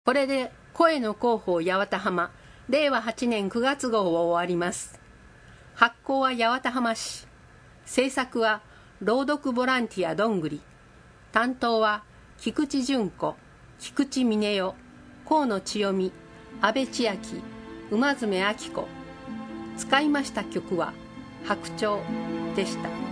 これで声の広報八幡浜令和8年9月号を終わります。発行は八幡浜市、制作は朗読ボランティアどんぐり、担当は菊池純子、菊池峰代、河野千代美、安倍千秋、馬詰明子。使いました曲は白鳥でした。